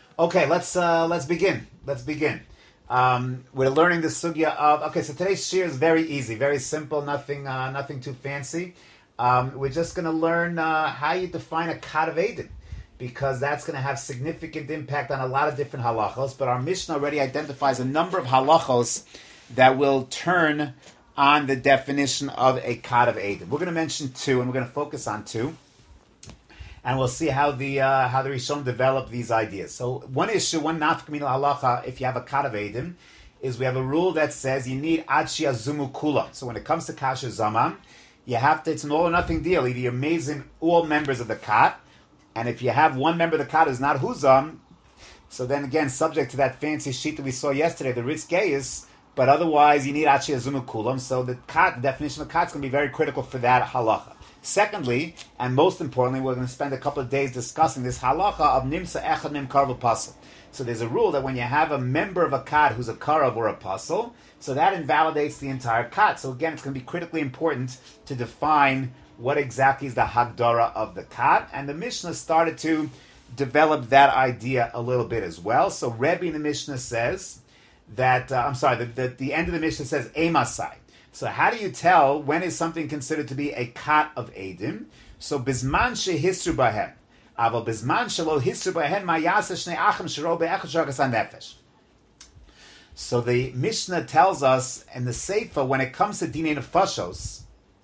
Okay, let's begin. Let's begin. We're learning the sugya of. Okay, so today's shir is very easy, very simple, nothing too fancy. We're just going to learn how you define a kat of Eden, because that's going to have significant impact on a lot of different halachos. But our Mishnah already identifies a number of halachos that will turn on the definition of a kat of Eden. We're going to mention two, and we're going to focus on two, and we'll see how the Rishon develop these ideas. So one issue, one nafkamina halacha, if you have a kat of Eidim, is we have a rule that says you need adshia zumu kula. So when it comes to kasher zaman, you have to, it's an all or nothing deal. Either you're amazing all members of the kat, and if you have one member of the kat who's not huzam, so then again, subject to that fancy sheet that we saw yesterday, the Ritz Gayus, but otherwise you need Achia Zumu Kulam. So the kat, the definition of kat is going to be very critical for that halacha. Secondly, and most importantly, we're going to spend a couple of days discussing this halacha of Nimsa Echad Mim Karav Apostle. So there's a rule that when you have a member of a kat who's a karav or apostle, so that invalidates the entire kat. So again, it's going to be critically important to define what exactly is the hagdara of the kat. And the Mishnah started to develop that idea a little bit as well. So Rebbe in the Mishnah says that, the end of the Mishnah says emasai. So how do you tell when is something considered to be a kat of Eidim? So bisman shehisru bahem. Aval bisman shelo hisru bahem ma'yasa shnei achim shero be'echad shakas hanefesh. So the Mishnah tells us in the Sefer, when it comes to dinei nefashos,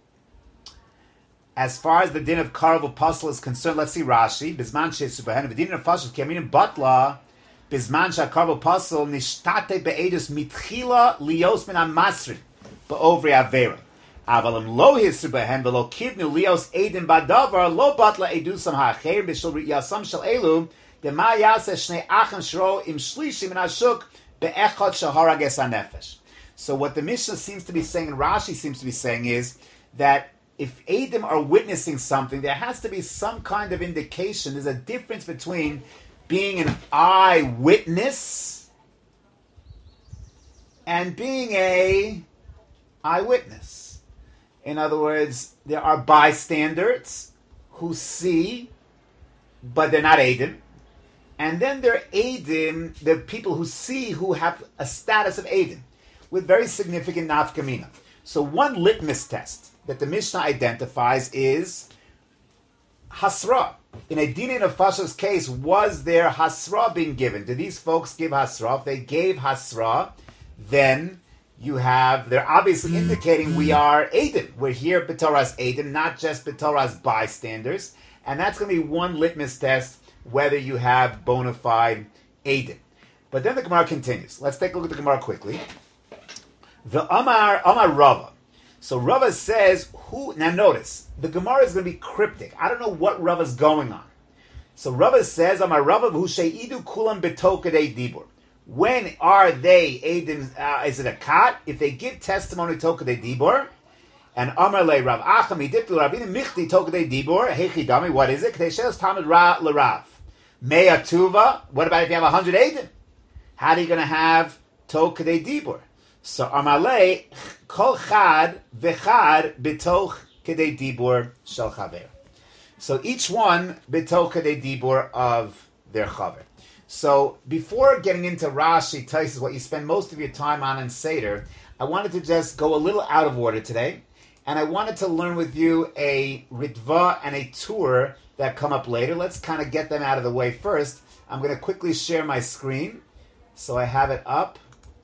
as far as the din of karav apostle is concerned, let's see Rashi. Bisman shehisru bahem. The din of nefashos kiaminim batla. Bisman shakarav apostle nishtate be'edus mitchila lios min amasrin. Ba'ovri avera. Avalim lo hisru behem v'lo kivnu lios edim badavar lo batla edusam ha'acher b'shel yasam shel elu dema yaseh shnei achim shro im shlishim in ashuk be'echad shaharages hanefesh. So what the Mishnah seems to be saying, and Rashi seems to be saying, is that if edim are witnessing something, there has to be some kind of indication. There's a difference between being an eyewitness and being a eyewitness. In other words, there are bystanders who see, but they're not Eidim. And then there are Eidim, there are people who see who have a status of Eidim, with very significant nafkamina. So one litmus test that the Mishnah identifies is hasra. In a dinei nefashos case, was there hasra being given? Did these folks give hasra? If they gave hasra, then they're obviously indicating we are Eidim. We're here b'toras Eidim, not just b'toras bystanders. And that's going to be one litmus test, whether you have bona fide Eidim. But then the Gemara continues. Let's take a look at the Gemara quickly. The Amar Rava. So Rava says, now notice, the Gemara is going to be cryptic. I don't know what Rava's going on. So Rava says, Amar Rava v'hu she'idu kulam betokadei dibur. When are they Eidim? Is it a kat? If they give testimony tokadei dibur, and Amar le Rav Acham idiptu Ravina michti tokadei dibur hechi dami. What is it? K'teishes tamid ra l'Rav. Mea tuva. What about if you have 100 Eidim? How are you going to have tokadei dibur? So Amar le kol chad v'chad b'toch kadei dibur shel chaver. So each one b'toch kadei dibur of their chaver. So before getting into Rashi, Taisus, what you spend most of your time on in Seder, I wanted to just go a little out of order today, and I wanted to learn with you a ritva and a tour that come up later. Let's kind of get them out of the way first. I'm going to quickly share my screen, so I have it up.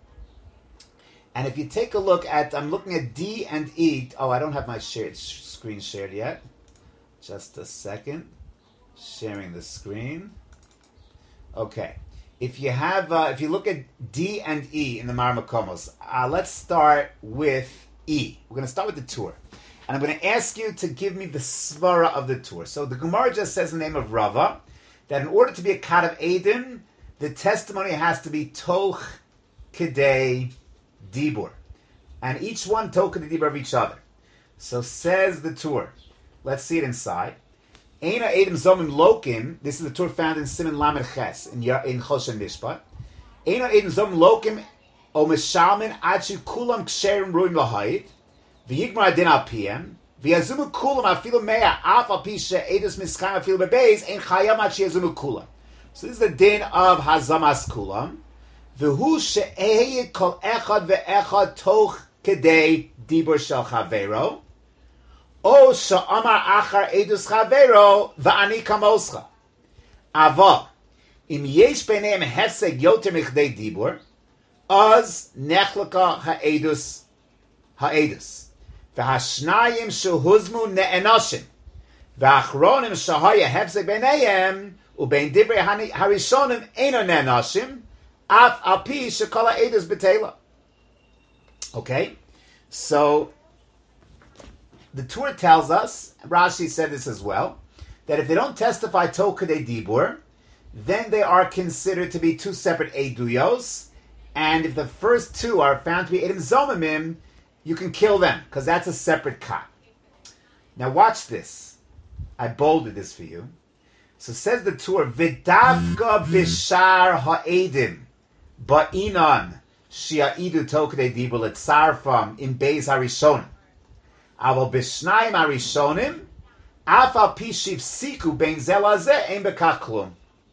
And if you take a look at, I'm looking at D and E. Oh, I don't have my screen shared yet. Just a second. Sharing the screen. Okay. If you look at D and E in the Maramakomos, let's start with E. We're going to start with the tour. And I'm going to ask you to give me the svara of the tour. So the Gemara just says in the name of Rava that in order to be a kat of Eidim, the testimony has to be toch kedei dibur. And each one toch kedei dibur of each other. So says the tour. Let's see it inside. Eina Eidim Zomim Lokim. This is the tour found in Siman Lamed Ches in Choshen Mishpat. Eina Eidim Zomim Lokim O Mishalmin Achi Kulam Ksherim Ruim Lahayit V'Yigmar Adin Al Piem V'Yazumu Kulam Afilu Mea Af Al Pisha Eidus Miskayim Afilu Bebeis Ein Chayam Achi Yazumu Kulam. So this is the din of Hazamas Kulam. V'hu she'eheyit kol echad ve'echad toch kedei dibur shel chavero, o she'amar achar edus chavero v'ani kamoscha. Ava, im yesh b'neihem hefseg yoter michdei dibur, az nechlaka ha'edus ha'edus. V'hashnayim shehuzmu ne'enoshim. V'achronim shehaya hefseg b'neihem, u'bein divrei harishonim eino ne'enoshim, af al pi shekol ha'edus b'teila. Okay? So, the Torah tells us, Rashi said this as well, that if they don't testify Tokadei Dibur, then they are considered to be two separate Eiduyos, and if the first two are found to be Eidim Zomimim, you can kill them, because that's a separate kat. Now watch this. I bolded this for you. So says the Torah, V'davka b'shar ha'edim, ba'inan, shia'idu Tokadei Dibur letzarfam in beis harishonim. Aval b'shnayim harishonim, af al pi shivsiku bein zeh lazeh ein bekach klum.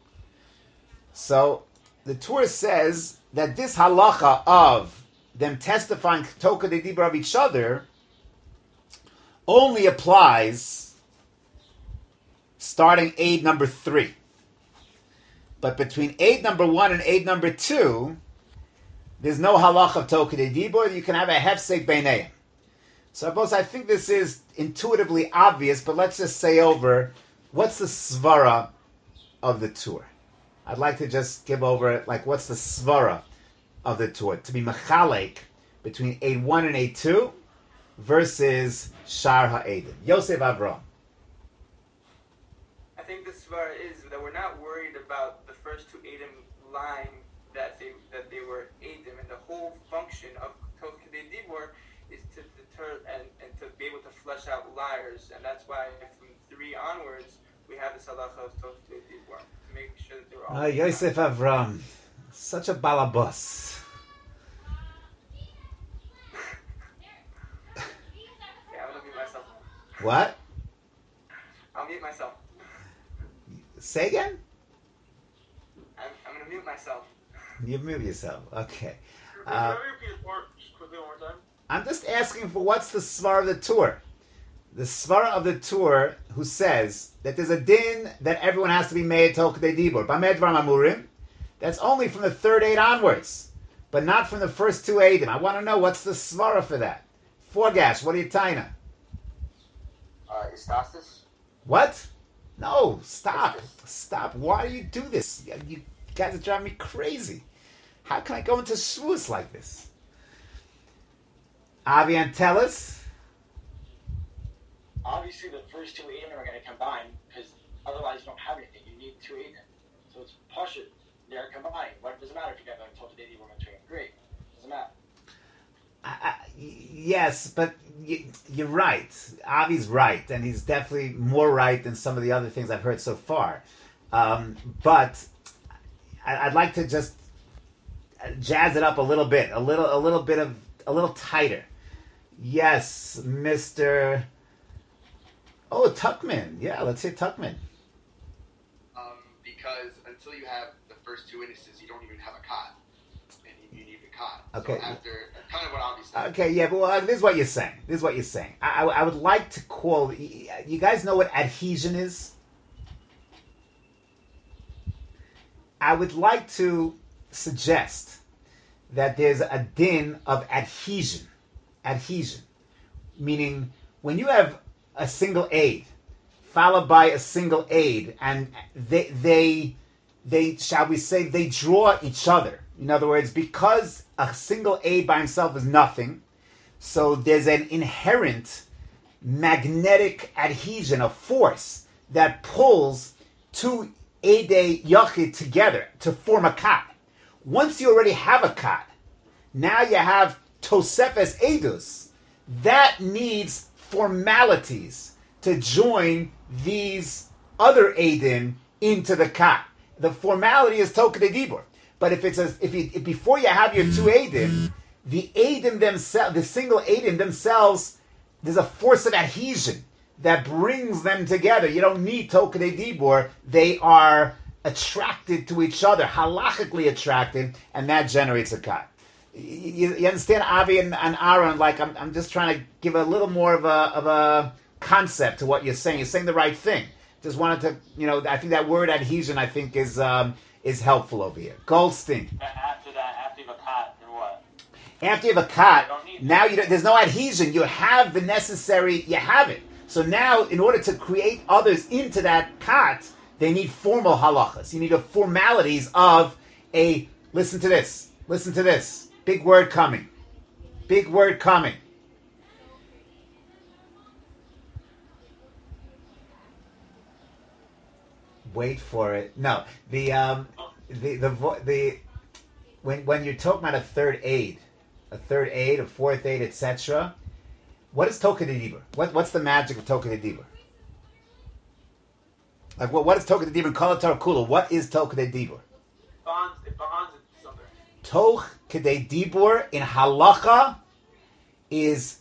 So the Torah says that this halacha of them testifying Tokadei Dibur of each other only applies starting aid number 3. But between aid number 1 and aid number 2, there's no halacha of Tokadei Dibur. You can have a hefsek beineim. So I think this is intuitively obvious, but let's just say over what's the svara of the Torah. I'd like to just give over what's the svara of the Torah to be mechalek between aid 1 and aid 2 versus shar ha'edim. Yosef Avram. I think the svara is that we're not worried about the first two edim lying that they were edim, and the whole function of Tokadei Dibur is to deter and to be able to flesh out liars, and that's why from 3 onwards we have this halacha of Tokadei Dibur to make sure that they're all. Yosef Avram, such a balabas. Yeah, I'm gonna mute myself. What? I'll mute myself. Say again? I'm gonna mute myself. You mute yourself. Okay. Can I repeat it just quickly one more time? I'm just asking for what's the svara of the Torah. The svara of the Torah who says that there's a din that everyone has to be made Tokadei Dibur. Bameh Dvarim Amurim. That's only from the 3rd aid onwards, but not from the first 2 aidim. I want to know what's the svara for that. Forgash, what are you taina? Istastis? What? No, stop. Stop. Why do you do this? You guys are driving me crazy. How can I go into shvus like this? Avian, tell us. Obviously, the first 2 Aiden are going to combine, because otherwise you don't have anything. You need 2 Aiden. So it's Pashut. They're combined. What does it matter if you have a total Didi woman between? Great. Doesn't matter. Yes, but you're right. Avi's right, and he's definitely more right than some of the other things I've heard so far. But I'd like to just jazz it up a little bit, a little tighter. Yes, Mr. Oh, Tuckman. Yeah, let's say Tuckman. Because until you have the first 2 witnesses, you don't even have a cot, and you need the cot. Okay. So after, kind of what Avi said. Okay, yeah, but this is what you're saying. I would like to call. You guys know what adhesion is? I would like to suggest that there's a din of adhesion. Adhesion, meaning when you have a single aid followed by a single aid, and they shall we say they draw each other. In other words, because a single aid by himself is nothing, so there's an inherent magnetic adhesion, a force that pulls 2 Eidei Yachid together to form a kat. Once you already have a kat, now you have Tosefes Eidus. That needs formalities to join these other Eidim into the kat. The formality is Tokadei Dibur. But if before you have your 2 Eidim, the Eidim themselves, the single Eidim themselves, there's a force of adhesion that brings them together. You don't need Tokadei Dibur. They are attracted to each other, halachically attracted, and that generates a kat. You understand, Avi and Aaron? Like I'm just trying to give a little more of a concept to what you're saying. You're saying the right thing. Just wanted to, I think that word adhesion, I think is helpful over here. Goldstein. After that, after you have a kat, then what? After you have a kat, now there's no adhesion. You have the necessary. You have it. So now, in order to create others into that kat, they need formal halachas. You need the formalities of a. Listen to this. Listen to this. Big word coming. Big word coming. Wait for it. No, when you're talking about a third aid, a fourth aid, etc. What is Toka de Dibur? What's the magic of Toka de Dibur? Like what is Toka de Dibur? Kalatar Kula. What is Toka de Dibur? It bonds it to something. Toka de Dibur in halacha is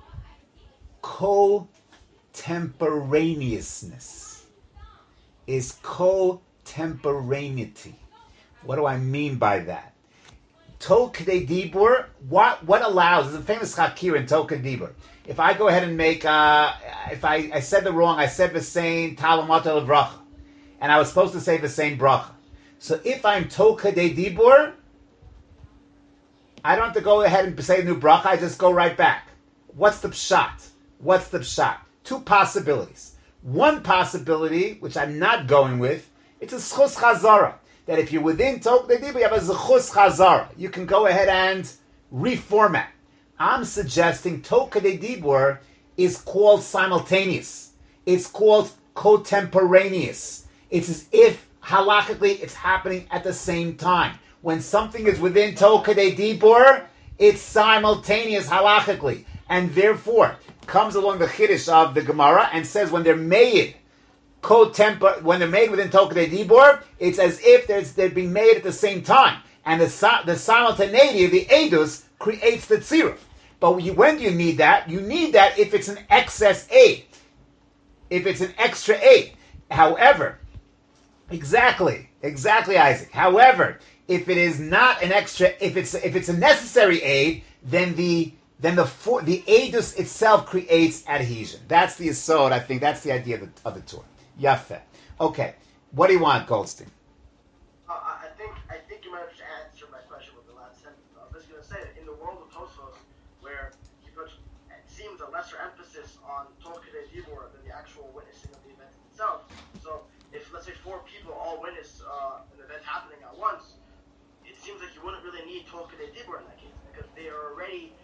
co-temporaneousness. Is co-temporaneity. What do I mean by that? Toka de Dibur, what allows, there's a famous chakir in Toka de Dibur. If I go ahead and make, if I said the wrong, I said the same Talamat el Bracha, and I was supposed to say the same Bracha. So if I'm Toka de Dibur, I don't have to go ahead and say a new Bracha, I just go right back. What's the pshat? What's the pshat? Two possibilities. One possibility, which I'm not going with, it's a zchus chazara. That if you're within Toka de Dibur, you have a zchus chazara. You can go ahead and reformat. I'm suggesting Toka de Dibur is called simultaneous. It's called contemporaneous. It's as if halachically it's happening at the same time. When something is within Toka de Dibur, it's simultaneous halachically, and therefore comes along the chiddush of the Gemara and says when they're made when they're made within Toka de Dibur, it's as if they're being made at the same time, and the simultaneity of the edus creates the tziruf. But when do you need that? You need that if it's an excess aid, if it's an extra aid. However, exactly, Isaac. However, if it is not an extra, if it's a necessary aid, then the edus itself creates adhesion. That's the yesod. I think that's the idea of the Torah. Yafeh. Okay. What do you want, Goldstein? I think you might have just answered my question with the last sentence. I was just going to say that in the world of Tosfos, where he puts, it seems, a lesser emphasis on Toka de Dibur than the actual witnessing of the event itself. So if, let's say, 4 people all witness an event happening at once, it seems like you wouldn't really need Toka de Dibur in that case, because they are already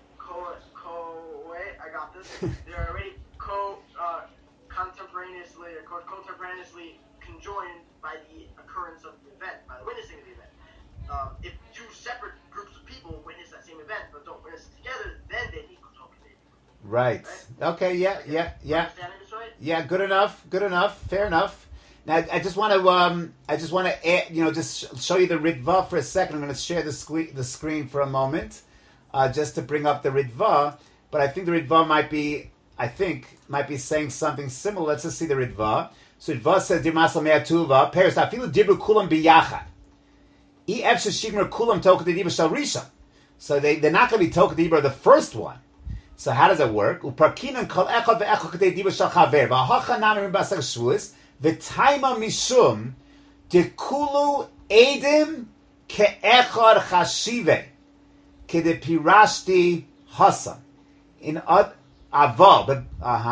they're already contemporaneously conjoined by the occurrence of the event, by the witnessing of the event. If 2 separate groups of people witness that same event but don't witness it together, then they need Toka de Dibur. Right. Okay. Yeah. Understanding this right? Yeah. Good enough. Fair enough. Now, I just want to add, just show you the Ritva for a second. I'm going to share the screen for a moment, just to bring up the Ritva. But I think the Ritva might be saying something similar. Let's just see the Ritva. So Ritva says, "Dir masal me'atuva peres afilu dibru kulam biyachad. Ef sheshigmer kulam Toka de Dibur shal rishon." So they're not going to be Toka de Dibur the first one. So how does it work? Uparkinan kol echad ve'echad de Dibur shal chaver v'hacha namim b'asar shvuos v'taima mishum dekulu edim ke'echad chashive kedepirashti hasan. In aval, the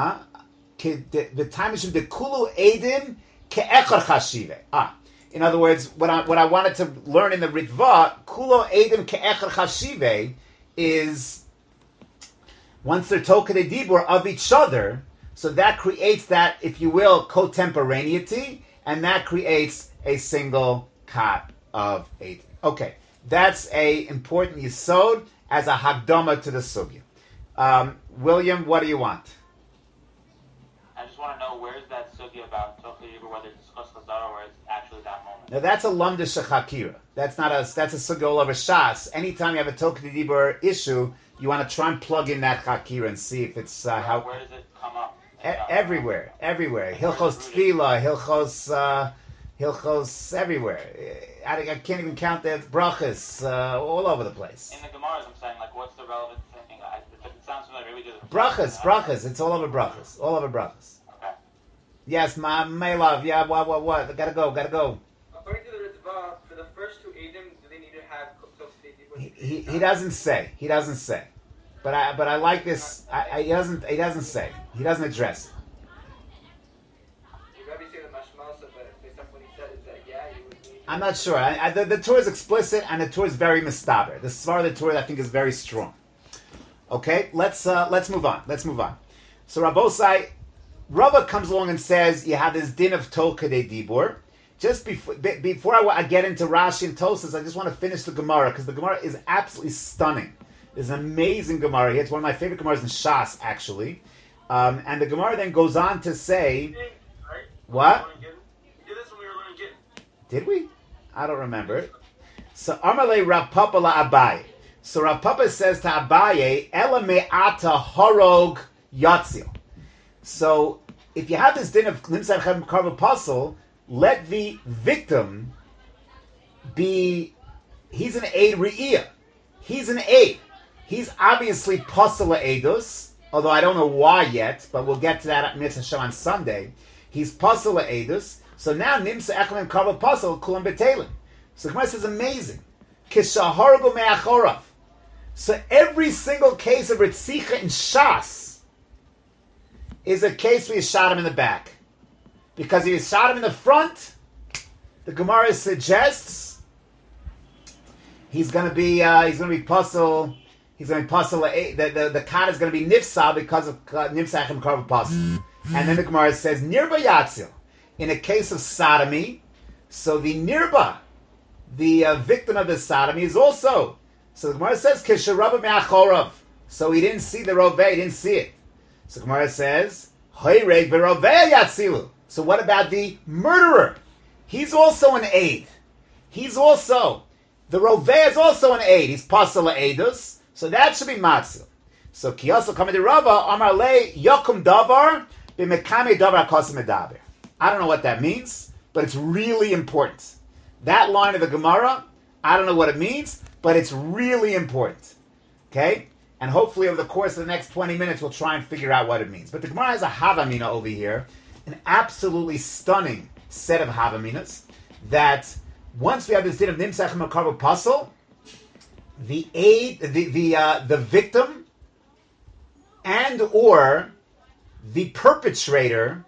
time is the kulu edim ke'echad chashive. In other words, what I wanted to learn in the Ritva, kulo edim ke'echad chashive, is once they're Toka de Dibur of each other, so that creates that, if you will, contemporaneity, and that creates a single kat of edim. Okay, that's a important yesod as a hagdama to the sugya. William, what do you want? I just want to know where's that sugya about Toka de Dibur, whether it's Chos Chazara or it's actually that moment. Now that's a lamda shechakira. That's a sugya all over Shas. Anytime you have a Toka de Dibur issue, you want to try and plug in that chakira and see if it's how. Where does it come up? Everywhere. Hilchos tefillah, hilchos Hilchos everywhere. I can't even count the brachas all over the place. In the Gemaras, I'm saying, like, what's the relevant thing? It sounds familiar. Maybe just Brachas. It's all over brachas. All over brachas. Okay. Yes, my love. Yeah, what? Gotta go. According to the Ritva, for the first two Eidim, do they need to have Tosfei Dibur? He doesn't say. But I like this. He doesn't say. He doesn't address it. The Rebbe say the Mashmalsa, but based on what he said, is that you would need. I'm not sure. The Torah is explicit and the Torah is very mistaber. The svar of the Torah I think is very strong. Okay, let's move on. So Rabbosai, Rava comes along and says you have this din of Tol Kedei Dibur. Just before I get into Rashi and Tosas, I just want to finish the Gemara because the Gemara is absolutely stunning. It's an amazing Gemara here. It's one of my favorite Gemaras in Shas, actually. And the Gemara then goes on to say, Right? what? We did this when we were learning Gittin. Did we? I don't remember it. So Amalei Rav Papa la Abaye. So Rav Papa says to Abaye, Ela me'ata horog yatzil. So if you have this din of Nimtzah Chem Karv Apostle, let the victim be, he's an aid re'iyah. He's an aid. He's obviously Pasala Eidos, although I don't know why yet, but we'll get to that at Mitzvah Show on Sunday. He's Pasala Eidos. So now Nimsa Echem Karva Pasal Kulam Betelim. So the Gemara says amazing. Kishahargo me'achorav. So every single case of Ritzicha in Shas is a case where you shot him in the back. Because if you shot him in the front, the Gemara suggests he's going to be Pasal. He's going to be Pasal. The cat is going to be Nifsa because of Nimsachem Karva Pasal. And then the Gemara says Nirba Yatzil. In a case of sodomy, so the Nirba, the victim of the sodomy, is also. So the Gemara says Kisharabba Me'achorav. So he didn't see the Roveh, he didn't see it. So the Gemara says Hoyreg V'Roveh Yatzilu. So what about the murderer? He's also an aid. The Roveh is also an aid. He's Pasala Eidus. So that should be Matzil. So Kiyoso coming to Rava, Amar Le Yokum Davar B'Mekame Davar Kosim Medaber. I don't know what that means, but it's really important. That line of the Gemara, I don't know what it means, but it's really important. Okay? And hopefully over the course of the next 20 minutes, we'll try and figure out what it means. But the Gemara has a Havamina over here, an absolutely stunning set of Havaminas, that once we have this din of Nimsach Makarva Pasal, the victim and or the perpetrator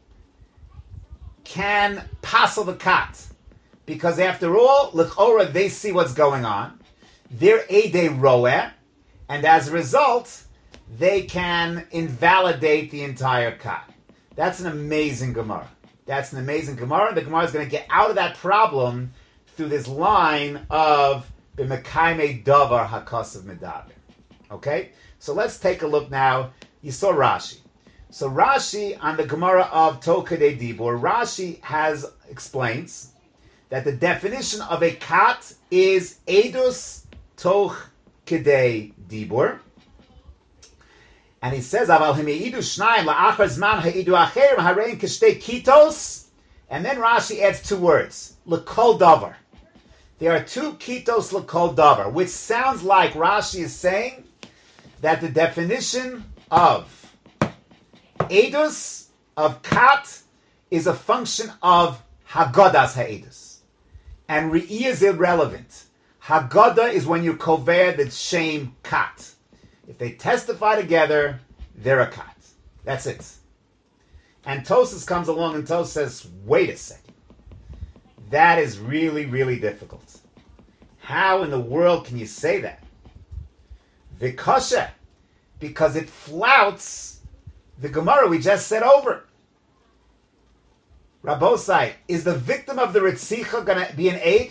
can passel the kat. Because after all, l'chora, they see what's going on. They're eidei roeh, and as a result, they can invalidate the entire kat. That's an amazing Gemara. The Gemara is going to get out of that problem through this line of b'mekaime davar hakasav medaber. Okay? So let's take a look now. You saw Rashi. So Rashi, on the Gemara of Tol Kedei Dibur, Rashi explains that the definition of a kat is edus toch kedei dibur. And he says, Aval himeidu shnayim la'achar zman ha'idu acherim harein kishtei kitos. And then Rashi adds two words, l'kol davar. There are two kitos l'kol davar, which sounds like Rashi is saying that the definition of edus, of kat, is a function of hagadas ha'edus. And re'iyah is irrelevant. Haggadah is when you kover the shame kat. If they testify together, they're a kat. That's it. And Tosas comes along and Tosas says, wait a second. That is really, really difficult. How in the world can you say that? Vikosha. Because it flouts the Gemara we just said over. Rabbosai, is the victim of the Ritzicha going to be an aid?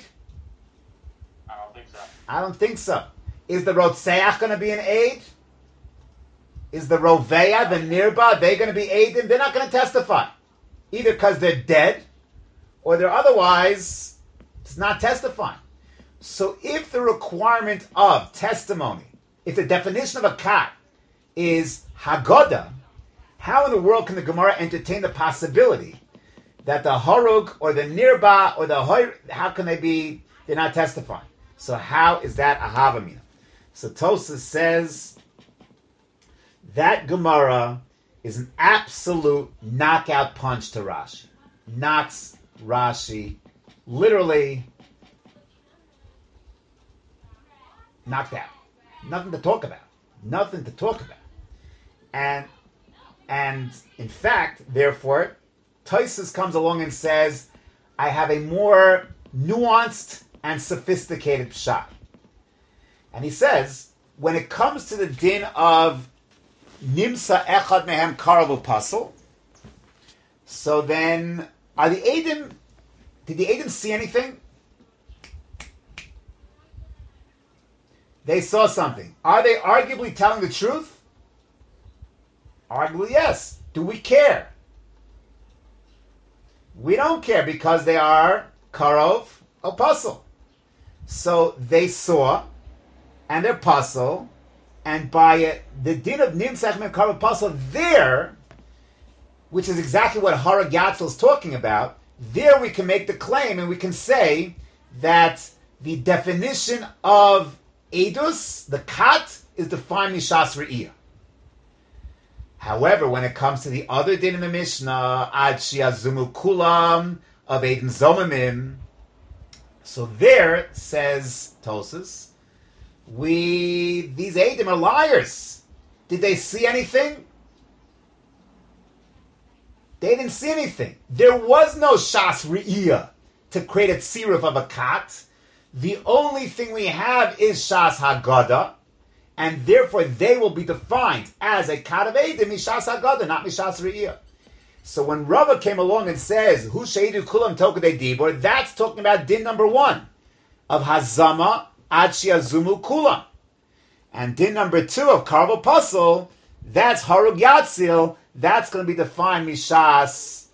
I don't think so. Is the Rotseach going to be an aid? Is the Roveya, the Nirba, they going to be aidim? They're not going to testify. Either because they're dead, or they're otherwise it's not testifying. So if the requirement of testimony, if the definition of a kat is Haggadah, how in the world can the Gemara entertain the possibility that the Harug or the Nirba or the Hoy, how can they be, they're not testifying. So how is that a Havamina? So Tosas says that Gemara is an absolute knockout punch to Rashi. Knocks Rashi literally knocked out. Nothing to talk about. Nothing to talk about. And in fact, therefore, Tosas comes along and says, I have a more nuanced and sophisticated pshat. And he says, when it comes to the din of Nimsa Echad Mehem Karav U'Pasel, so then, did the Edom see anything? They saw something. Are they arguably telling the truth? Arguably, yes. Do we care? We don't care because they are Karov U'Pasel. So they saw, and they're Pasel, and by it, the din of Nimsach Men Karov U'Pasel there, which is exactly what Harag Yatzel is talking about, there we can make the claim and we can say that the definition of Edus, the Kat, is defined Mishas Re'iyah. However, when it comes to the other din in the Mishnah, Ad Shiazumu Kulam of Eden Zomamim, so there, says Tosas, these Edom are liars. Did they see anything? They didn't see anything. There was no Shas Re'iyah to create a tziruf of a kat. The only thing we have is Shas Haggadah, and therefore they will be defined as a kat of Edom, Mishas Haggadah, not Mishas Re'iyah. So when Rava came along and says, Hu Sheidu Kulam Tokadei Dibor, that's talking about din number 1 of Hazama Ad Shiazumu Kulam. And din number 2 of Karvo Pasel, that's Harug Yatzil, that's going to be defined Mishas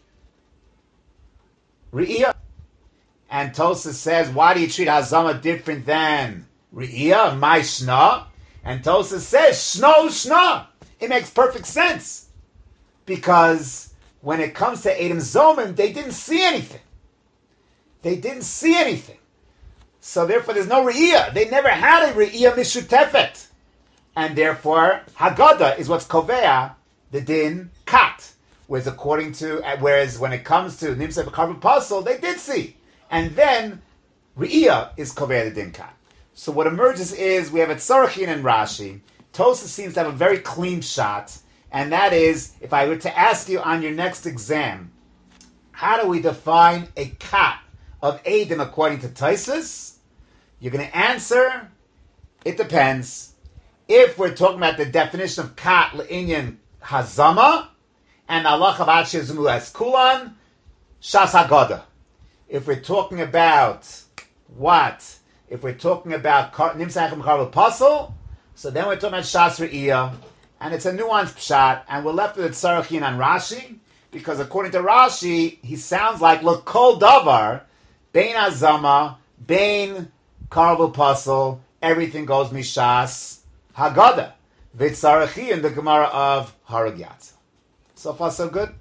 Re'iyah. And Tosas says, why do you treat Hazama different than Re'iyah, my Shna? And Tosas says, Shna. It makes perfect sense. Because when it comes to Edom Zomim, they didn't see anything. They didn't see anything. So therefore there's no Re'iyah. They never had a Re'iyah Mishutefet. And therefore, Haggadah is what's Kovea, the din Kat. Whereas when it comes to Nimsa B'Karv Pasel, they did see. And then Re'iyah is Kovea the din Kat. So what emerges is we have a Tzarachin and Rashi. Tosas seems to have a very clean shot. And that is, if I were to ask you on your next exam, how do we define a kat of Edom according to Tosas? You're going to answer, it depends. If we're talking about the definition of kat le'inyan hazama, and Allah Chavach Shezumu as kulan, shas haggadah. If we're talking about what? If we're talking about nimsach m'karv pasel, so then we're talking about shas re'iyah, and it's a nuanced pshat, and we're left with Tzarachin and Rashi, because according to Rashi, he sounds like l'kol davar, bein azama, bein karvu pasel, everything goes mishas haggadah. V'tzarachin in the Gemara of Harag Yatzel. So far, so good.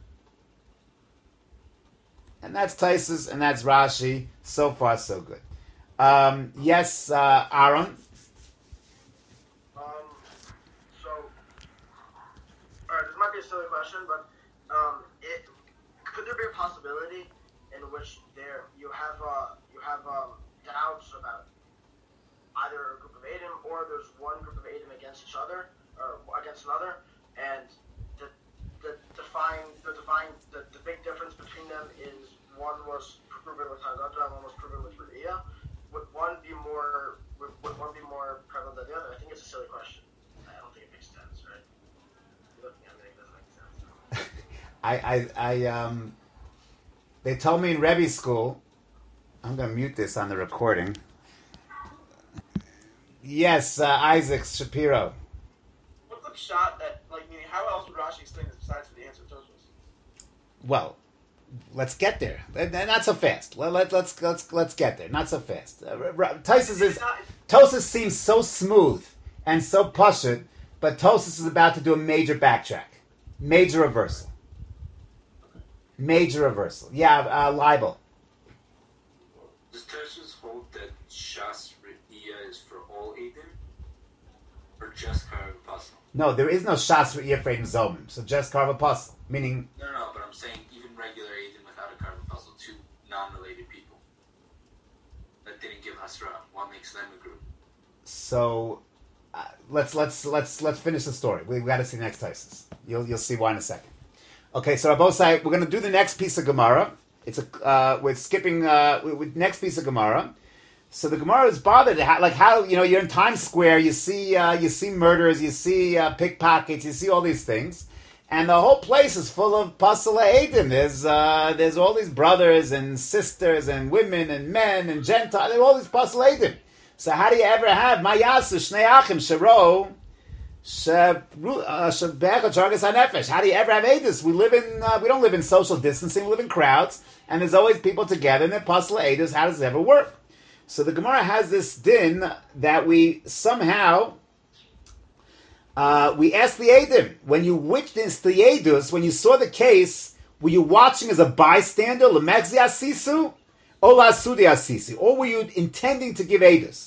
And that's Tosas, and that's Rashi. So far, so good. Yes, Aaron. This might be a silly question, but could there be a possibility in which you have doubts about either a group of Edom or there's one group of Edom against each other or against another, and the big difference between them is one was proven with Haggadah and one was proven with Re'iyah? Would one be more prevalent than the other? I think it's a silly question. I don't think it makes sense, right? Looking at it doesn't make sense. They told me in Rebbe school, I'm going to mute this on the recording. Yes, Isaac Shapiro. What's the shot that, meaning, how else would Rashi explain this besides for the answer of Tosfos? Well, let's get there. Not so fast. Let's get there. Not so fast. Tosas seems so smooth and so pashut, but Tosas is about to do a major backtrack, major reversal. Major reversal. Yeah, libel. Does Tershus hold that Shas Re'iyah is for all Eidim? Or just Karav Apostle? No, there is no Shas Re'iyah for Eidim Zomim. So just Karav Apostle. Meaning... No, but I'm saying even regular Eidim without a Karav Apostle, two non-related people that didn't give Hasra. What makes them a group? So... let's finish the story. We got to see the next Taisus. You'll see why in a second. Okay, so Rabosai, we're going to do the next piece of Gemara. We're skipping with next piece of Gemara. So the Gemara is bothered how you're in Times Square, you see murders, you see pickpockets, you see all these things, and the whole place is full of Pasala Eidim. There's all these brothers and sisters and women and men and Gentiles. All these Pasala Eidim. So how do you ever have Mayasu Shnei Achim Shero Shebechad Chargas HaNefesh? How do you ever have Eidus? We don't live in social distancing. We live in crowds, and there's always people together. And they're Pasla Eidus. How does it ever work? So the Gemara has this din that we somehow we ask the Eidim, when you witnessed the Eidus, when you saw the case, were you watching as a bystander, Lemegzi Asisu, or Lasudi Asisu, or were you intending to give Eidus?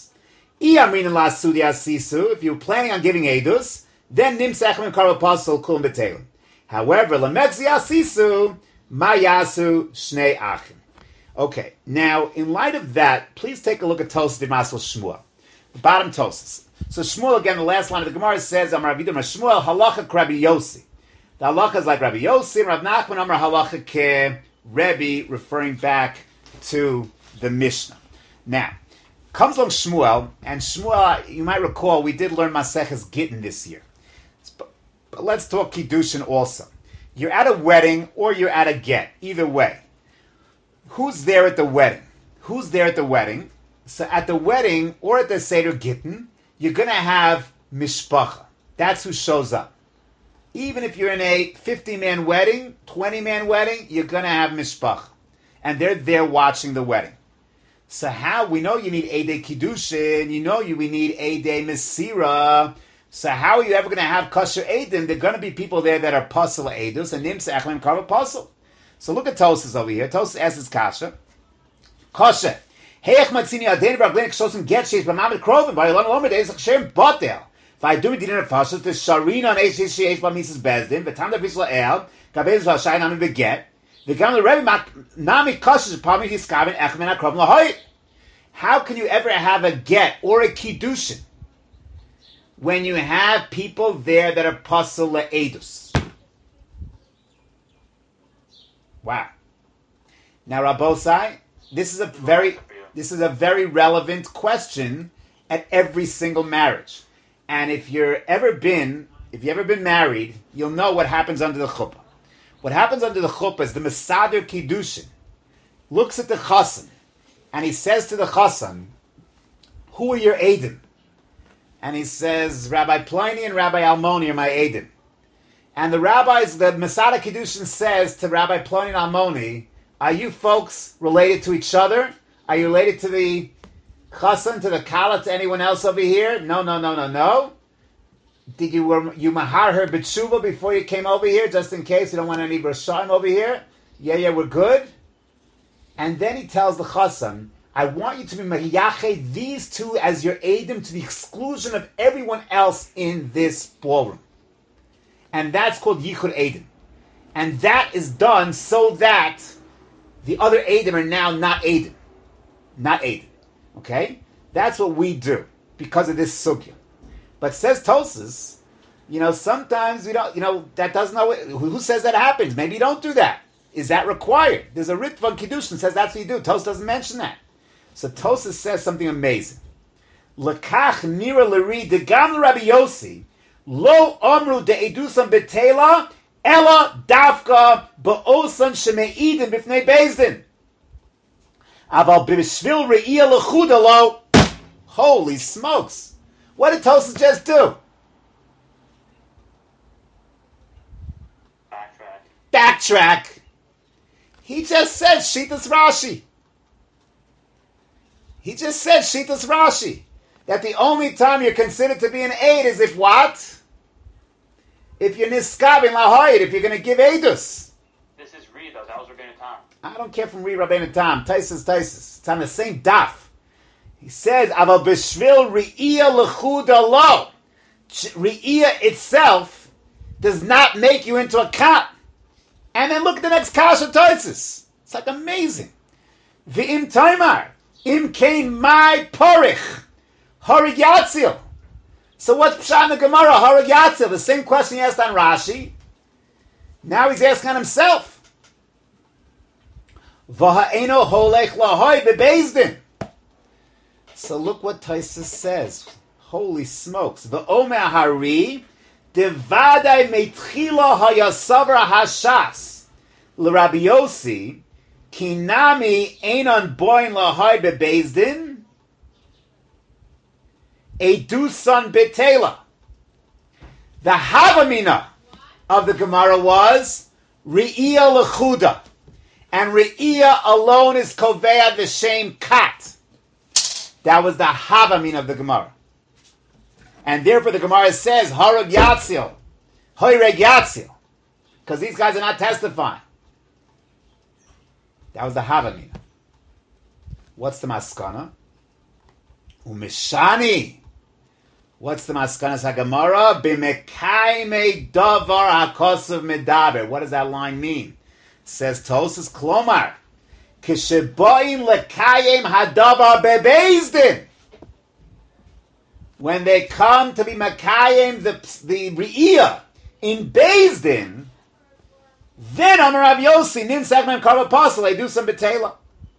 If you were planning on giving Eidus, then Nimsechem and Karav Kulum B'Telim. However, Lemegzi Asisu, Mayasu Shnei Achim. Okay, now, in light of that, please take a look at Tosas Dimasel Shmuel. The bottom Tosas. So Shmuel, again, the last line of the Gemara says, Amar Avidim Shmuel, halacha Rabbi Yossi. The halacha is like Rabbi Yossi, Rav Nachman, Amar halacha ke Rebbe, referring back to the Mishnah. Now, comes along Shmuel, and Shmuel, you might recall, we did learn Maseches Gittin this year. But let's talk Kiddushin also. You're at a wedding, or you're at a get, either way. Who's there at the wedding? Who's there at the wedding? So at the wedding, or at the Seder Gittin, you're going to have Mishpacha. That's who shows up. Even if you're in a 50-man wedding, 20-man wedding, you're going to have Mishpacha. And they're there watching the wedding. So how? We know you need Eidei Kiddushin. We need Eidei Mesira. So how are you ever going to have Kosher Eidim? There are going to be people there that are Pasal Eidus and Nimsa Echlim Karva Pasal. So look at Tosas over here. Tosas asks his Kasha. Kosher. Heich Matzini Aden Braglenik Shosim Get Sheish B'Mamet Krovim V'Yolon Lomer Deis Hashem Botel V'Aydu Medina Nefashos the Sharina on Eish Sheish B'Mises Bezdin V'Tam Davisla El Gabez V'Shai Nami Beget V'Gam the Rebbe Nami Kosher Pami Hiskavin Echman HaKrovim Lahoyit. How can you ever have a get or a kiddushin when you have people there that are pasal le'edus? Wow. Now, Rabosai, this is a very relevant question at every single marriage. And if you've ever been married, you'll know what happens under the chuppah. What happens under the chuppah is the Mesader Kiddushin looks at the chassan, and he says to the chassan, who are your Eidim? And he says, Rabbi Pliny and Rabbi Almoni are my Eidim. And the Mesader Kiddushin says to Rabbi Pliny and Almoni, are you folks related to each other? Are you related to the chassan, to the kala, to anyone else over here? No. Did you mahar her b'tshuva before you came over here, just in case you don't want any brashim over here? Yeah, we're good. And then he tells the chassan, I want you to be mariyache these two as your eidim to the exclusion of everyone else in this ballroom. And that's called yichud eidim. And that is done so that the other eidim are now not eidim. Not eidim. Okay? That's what we do because of this sugya. But says Tosas, sometimes we don't, that doesn't know, who says that happens? Maybe you don't do that. Is that required? There's a Ritva on Kiddushin that says that's what you do. Tosas doesn't mention that. So Tosas says something amazing. Lekach nira l'ri degam l'Rabbi Yossi lo omru de'edusam betela ela dafka ba'osan sheme'idim b'fnei bezdin. Aval b'shvil re'iyah l'chuda lo. Holy smokes. What did Tosas just do? Backtrack. He just said Shitas Rashi. That the only time you're considered to be an aid is if what? If you're niskab in lahoyed, if you're going to give edus. This is read though? That was Rabbeinu Tam. I don't care from read Rabbeinu Tam. Taisus. It's on the same daf. He says, "Aval b'shvil re'iyah lechuda lo." Re'iyah itself does not make you into a kat. And then look at the next kasha Taisus. It's like amazing. V'im taimar im kain mai porich harag yatzil. So what's pshat in the Gemara? Harag yatzil. The same question he asked on Rashi. Now he's asking on himself. V'ha'eno holech lahoy bebezdin. So look what Taisus says. Holy smokes. V'omer hari devadai meitchila hayasavar hashas l'Rabbi Yossi kinami einon boin lahoy bebezdin edusan betela. The havamina of the Gemara was Re'iyah lechuda. And Re'iyah alone is kovea the shame kat. That was the havamin of the Gemara. And therefore the Gemara says, Harag yatzil, Hoyreg yatzil. Because these guys are not testifying. That was the havamin. What's the maskana? Umishani. What's the maskanas haGemara? B'mekaime davar hakosav medaber. What does that line mean? Says Tosas Klomar. Kishiboin lekayim hadavar bebezdin. When they come to be mekayim the re'iyah in Bezdin, then Amar Rav Yossi nin segment karva apostle they do some betela.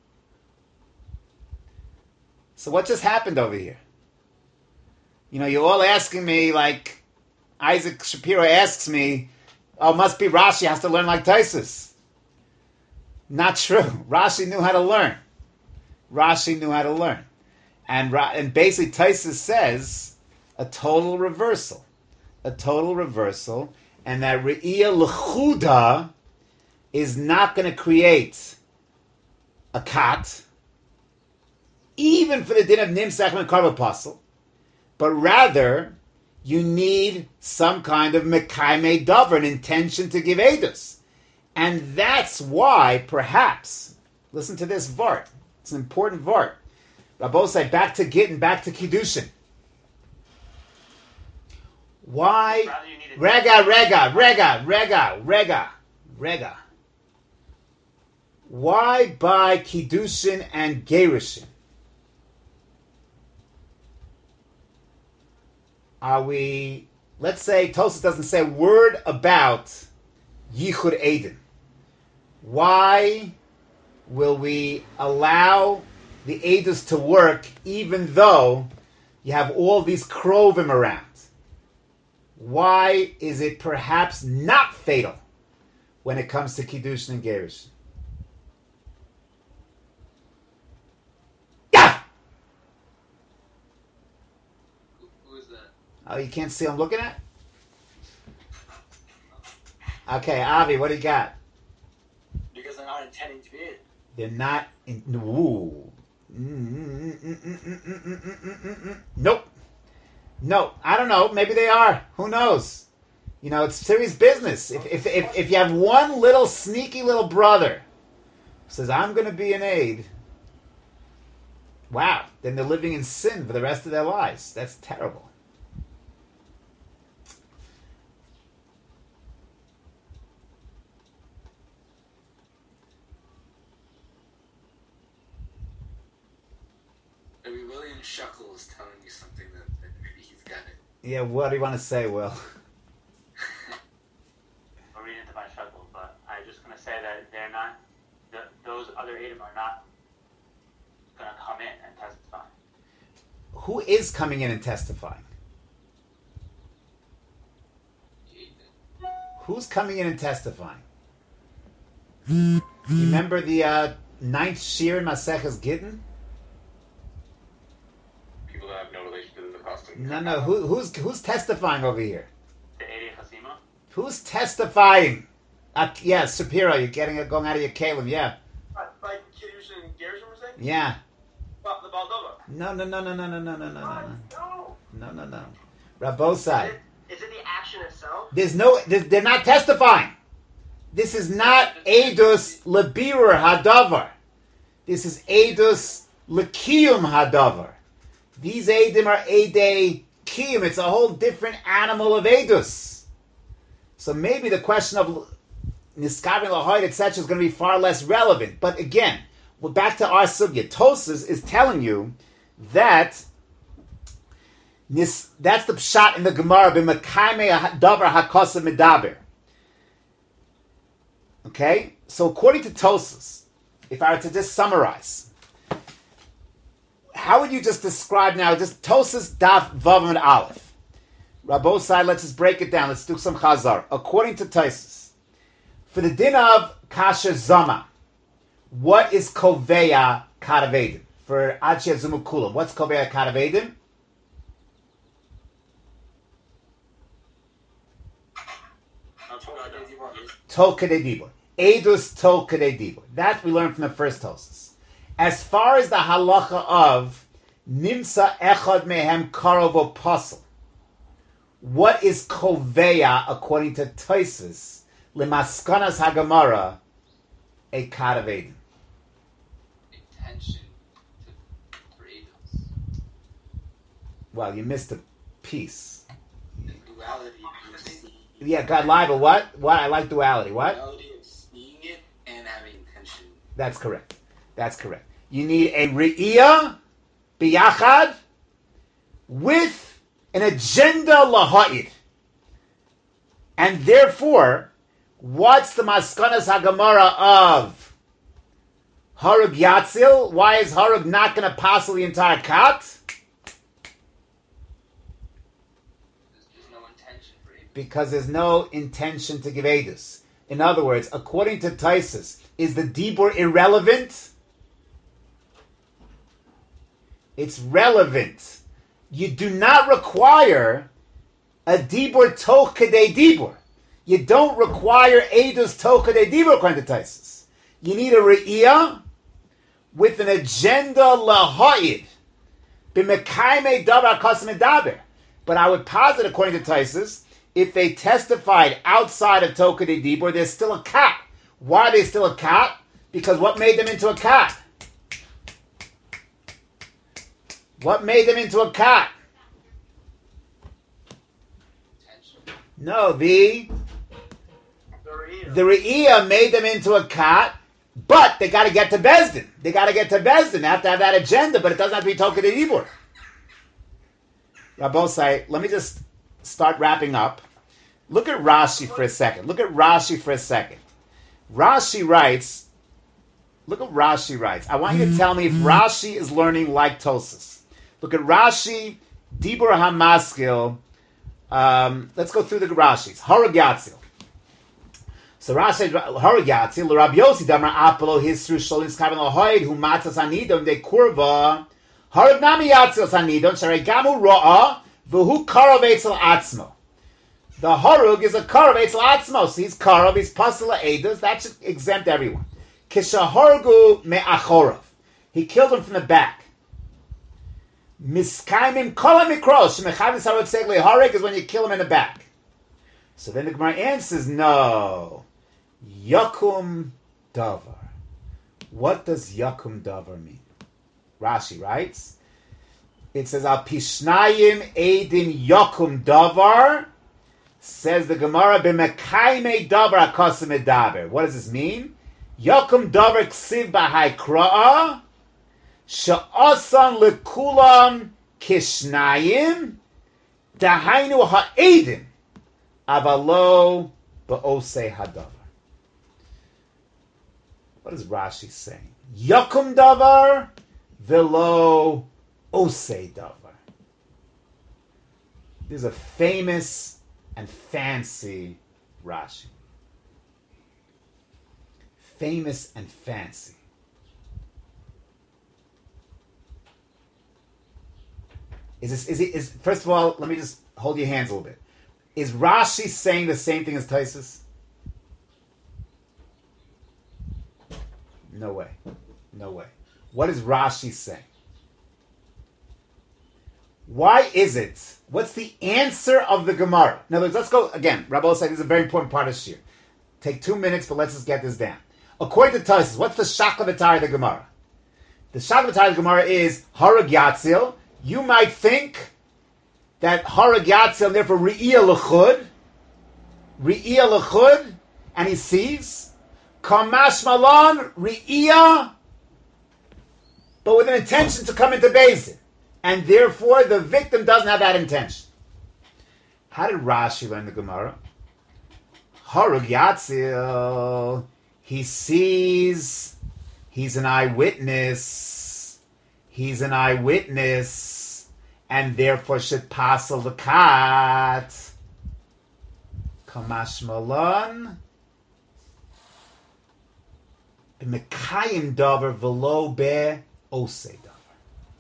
So what just happened over here? You know, you're all asking me, like Isaac Shapiro asks me, oh, must be Rashi has to learn like Taisus. Not true. Rashi knew how to learn. And basically Taisus says a total reversal. And that Re'iyah Lechuda is not going to create a kat, even for the din of Nimsach and Karva Apostle. But rather, you need some kind of mekaime davar, an intention to give edus. And that's why, perhaps, listen to this vart. It's an important vart. Rabbosai, back to Gittin, back to Kiddushin. Why? Rega. Why by Kiddushin and Gerushin are we, let's say Tosas doesn't say a word about Yichud Eden. Why will we allow the Edus to work even though you have all these Krovim around? Why is it perhaps not fatal when it comes to Kiddushin and Gerushin? Yeah! Who is that? Oh, you can't see what I'm looking at? Okay, Avi, what do you got? Because they're not intending to be it. They're not in. Ooh. Nope. No, I don't know. Maybe they are. Who knows? You know, it's serious business. If you have one little sneaky little brother who says, I'm going to be an aide, wow, then they're living in sin for the rest of their lives. That's terrible. Maybe William Shuckle is telling you something that maybe he's got it. Yeah, what do you want to say, Will? I'll read into my shuttle, but I'm just going to say that they're not, those other Edom are not going to come in and testify. Who is coming in and testifying? Who's coming in and testifying? You remember the ninth shir in Maseches Gittin? People that have no relation to the costume. No. Who's testifying over here? The Edi Chasima? Who's testifying? Yeah, Shapiro, you're going out of your kalim. Yeah. Like Kiddushin and Gershon were saying? Yeah. Well, the Baldova. No. No. Rabbosai. Is it the action itself? They're not testifying. This is not edus lebirur hadavar. This is edus lekiyum hadavar. These edim are edei kiyum. It's a whole different animal of edus. So maybe the question of niskavin lahoid etc. is going to be far less relevant. But again, well, back to our sugya. Tosas is telling you that that's the pshat in the Gemara b'mekaimei davar hakosa medaber. Okay, so according to Tosas, if I were to just summarize, how would you just describe now? Just Tosas daf vav and aleph. Rabbosai, let's just break it down. Let's do some chazar. According to Tosas, for the din of kasher zama, what is koveya karavedim? For achia zumukulam, what's koveya karavedim? Tokadei dibur. Edus tokadei dibur. That we learned from the first Tosas. As far as the halacha of nimsa echad mehem karov apostle, what is koveya according to Tosas? Lemaskanas hagamara, a karavedim. Intention for edus. Well, you missed a piece. The duality of seeing. Yeah, God lie, but what? What? I like duality. What? Duality of seeing it and having intention. That's correct. That's correct. You need a re'iyah, biyachad, with an agenda laha'id. And therefore, what's the maskanas hagamara of Harug Yatzil? Why is Harug not going to passel the entire kat? Because there's no intention to give edus. In other words, according to Tosas, is the dibur irrelevant? It's relevant. You do not require a dibur toch kadei dibur. You don't require edus toch kadei dibur according to Tosas. You need a re'iyah with an agenda laha'id. B'mekaimei davar kasim medaber. But I would posit, according to Tosas, if they testified outside of Tokadei Dibur, there's still a cat. Why are they still a cat? Because what made them into a cat? What made them into a cat? No, the Re'iyah made them into a cat, but they got to get to Bezdin. They got to get to Bezdin. They have to have that agenda, but it doesn't have to be Tokadei Dibur. Rabbosai, let me just start wrapping up. Look at Rashi for a second. Rashi writes, look what Rashi writes. I want you to tell me if Rashi is learning like Tosas. Look at Rashi, Dibur HaMaskil. Let's go through the Rashis. Harug Yatzil. So Rashi, Harug Yatzil, Rabbi Yossi, Damar Apollo, Hisru, Sholin, Skaven, Lahoid, Hu Matzas Hanidon, De Kurva, Harug Nami Yatzil Sanidon, Sharegamu Ro'a, V'hu Karov Eitzel Atzmo. The Harug is a Karov Eitzel Atzmo. So he's Karov, he's Pasala Eidos. That should exempt everyone. Kishahargu Me'achorov. He killed him from the back. Miskaimim Kola Mikros. Shemechavim Sarot Segle Harug is when you kill him in the back. So then the Gemara answers, no. Yakum Davar. What does Yakum Davar mean? Rashi writes, it says, Al Pishnayim Eidim Yakum Davar, says the Gemara, B'mekaimei Davar HaKosim Medaber. What does this mean? Yakum Davar Ksiv B'hai Kra'ah, Sha'asan Lekulam Kishnayim, Dahainu Ha'edim, Avalo Ba'osei Hadavar. What is Rashi saying? Yakum Davar, Velo Osei Davar. This is a famous and fancy Rashi. Famous and fancy. First of all, let me just hold your hands a little bit. Is Rashi saying the same thing as Tosas? No way. No way. What is Rashi saying? Why is it? What's the answer of the Gemara? In other words, let's go again. Rabbi said this is a very important part of Shir. Take 2 minutes, but let's just get this down. According to Tosfos, what's the Shakla of the Gemara? The Shakla of the Gemara is Harag Yatzil. You might think that Harag Yatzil, and therefore Re'iyah L'chud, and he sees Kamash Malan Re'iyah, but with an intention to come into Beis Din, and therefore the victim doesn't have that intention. How did Rashi learn the Gemara? Harug Yatzil, he sees, he's an eyewitness, and therefore should passel the kat. Kamash Malan, b'mekayim davar v'lo be'osei davar.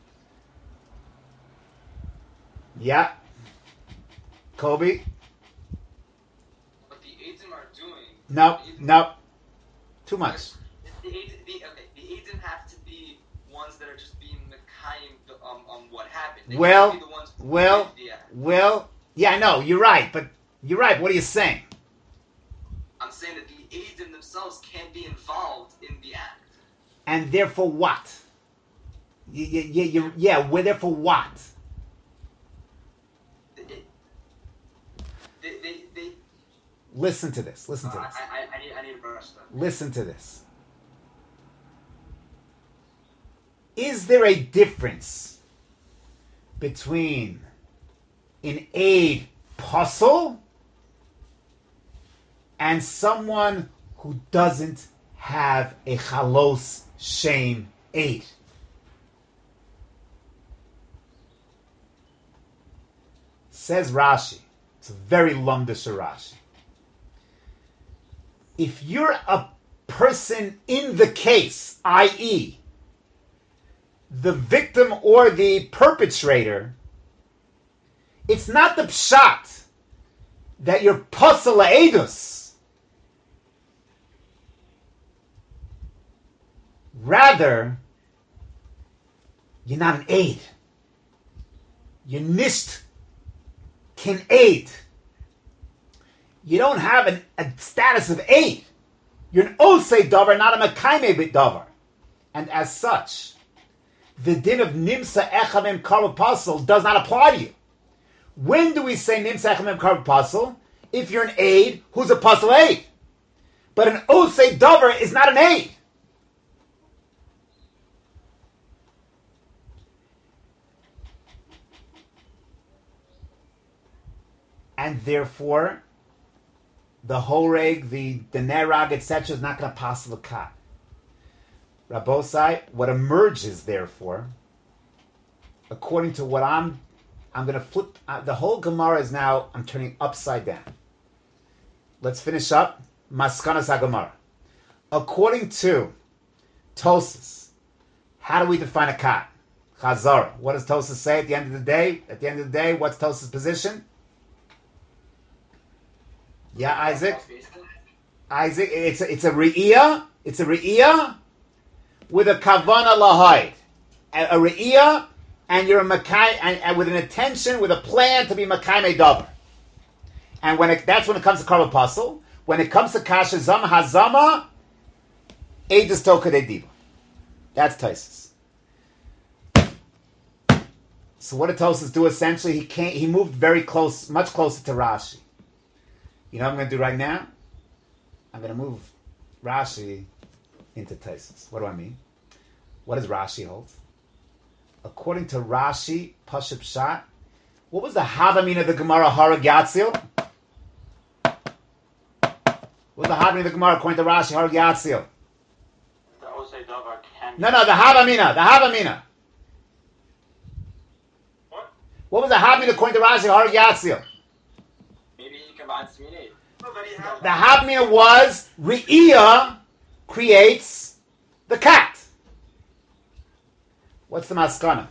Yeah. Kobe? What the Eidim are doing... No. Too much. The Eidim have to be ones that are just being Mekayim on what happened. They can't be the ones who did the act. Yeah, I know, you're right, but what are you saying? I'm saying that the Eidim themselves can't be involved in the act. And therefore what? We're there for what? They Listen to this. I need to brush them. Listen to this. Is there a difference between an aid puzzle and someone who doesn't have a chalos shame aid? Says Rashi. It's a very lumdish Rashi. If you're a person in the case, i.e., the victim or the perpetrator, it's not the pshat that you're pasal edus. Rather, you're not an aid. You're nisht can aid. You don't have a status of aid. You're an osei davar, not a mekayme bit davar. And as such, the din of nimsa echamim karv pasal does not apply to you. When do we say nimsa echamim karv pasal? If you're an aid who's a pasal aid. But an osei davar is not an aid. And therefore, the horeg, the nerag, etc., is not going to pass the kat. Rabbosai, what emerges, therefore, according to what I'm going to flip, the whole Gemara is now, I'm turning upside down. Let's finish up. Maskanas HaGemara. According to Tosfos, how do we define a kat? Chazara. What does Tosfos say at the end of the day? At the end of the day, what's Tosfos' position? Yeah, Isaac, it's a re'iyah. It's a re'iyah with a kavana lahaid. A re'iyah, and you're a makai, and with an intention, with a plan to be makai davar. And that's when it comes to karva pasal. When it comes to kasha zama hazama, eidus tokadei diva. That's Tosfos. So what did Tosfos do? Essentially, he moved very close, much closer to Rashi. You know what I'm going to do right now? I'm going to move Rashi into Tosfos. What do I mean? What does Rashi hold? According to Rashi, Pashup Pshat, what was the Havamin of the Gemara Harag Yatzil? What was the Havamin of the Gemara according to Rashi Harag Yatzil? The Osei Davar can... No, the Havamina. What was the Havamina according to Rashi Harag Yatzil? The Havmina was Re'iyah creates the cat. What's the maskana?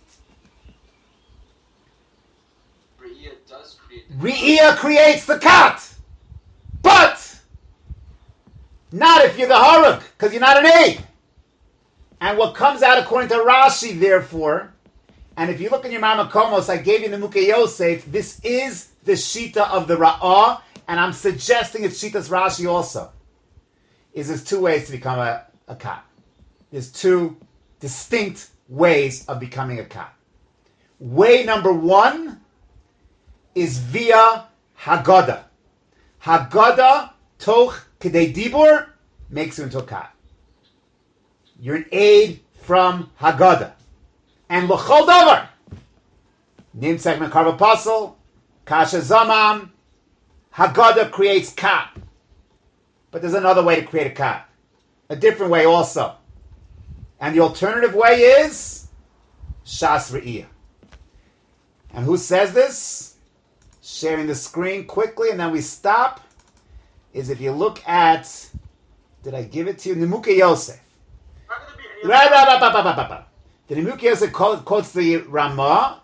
Re'iyah does create the Re'iyah creates the cat, but not if you're the harug, because you're not an aid. And what comes out according to Rashi, therefore, and if you look in your Mama Komos, I gave you the Mukhe Yosef, this is the Shita of the Ra'ah, and I'm suggesting it's Shitas Rashi also, is there's two ways to become a kat. There's two distinct ways of becoming a kat. Way number one is via Haggadah. Haggadah toch kedei dibur makes you into a kat. You're an aid from Haggadah. And l'chol davar, nim segment karva pasul, kasha zamam, Haggadah creates kat. But there's another way to create a kat. A different way also. And the alternative way is Shas Re'iyah. And who says this? Sharing the screen quickly and then we stop. Is if you look at, did I give it to you? Nimukei Yosef. The Nimukei Yosef quotes the Ramah,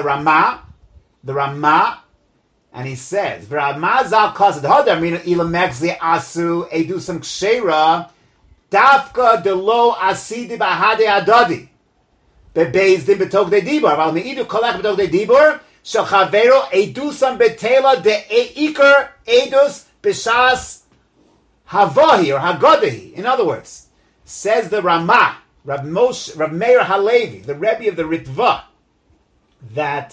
and he says, "V'Ramah zal kased hadar min ilamexli asu edusam kshera dafka delo asidi bahade adadi bebezdin betog de dibur val meidu kolach betog de dibur shel chavero edusam betela de eiker edus b'shas havahi or hagadahi." In other words, says the Ramah, Rav Meir Halevi, the Rebbe of the Ritva, that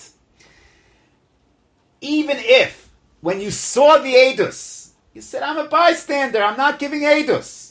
even if, when you saw the Eidos, you said, I'm a bystander, I'm not giving Eidos.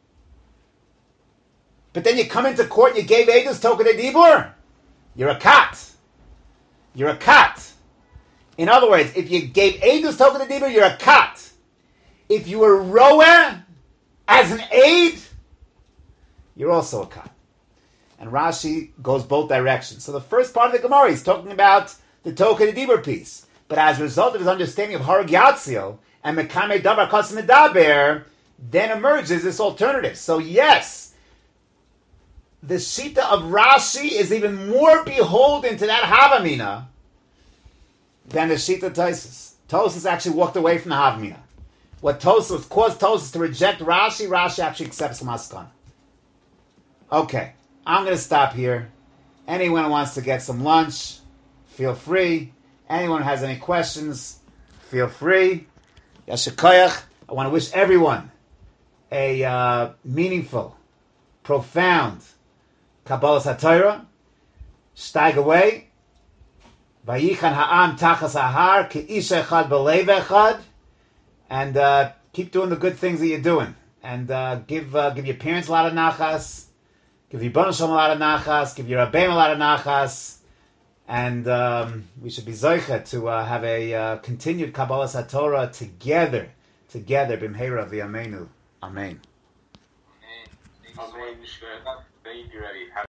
But then you come into court and you gave Eidos token de dibur, you're a kat. You're a kat. In other words, if you gave Eidos token de dibur, you're a kat. If you were roer as an aid, you're also a kat. And Rashi goes both directions. So the first part of the Gemara, he's talking about the token de dibur piece. But as a result of his understanding of Harag Yatzil and Mekame Davar Kas Medaber, then emerges this alternative. So yes, the Shita of Rashi is even more beholden to that Havamina than the Shita of Tosfos. Tosfos actually walked away from the Havamina. What Tosfos caused Tosfos to reject Rashi, Rashi actually accepts Maskana. Okay, I'm going to stop here. Anyone who wants to get some lunch, feel free. Anyone who has any questions, feel free. Yashikoyach. I want to wish everyone a meaningful, profound Kabbalas HaTorah. Steig away. Vayichan ha'am tachas ha'har ke'ish echad b'lev echad. And keep doing the good things that you're doing. And give your parents a lot of nachas. Give your Rebbeinu Shalom a lot of nachas. Give your Rabbeim a lot of nachas. And we should be zoicha to have a continued Kabbalas HaTorah together, b'mheira v'yameinu. Amen. Amen. Thank you, Rebbe.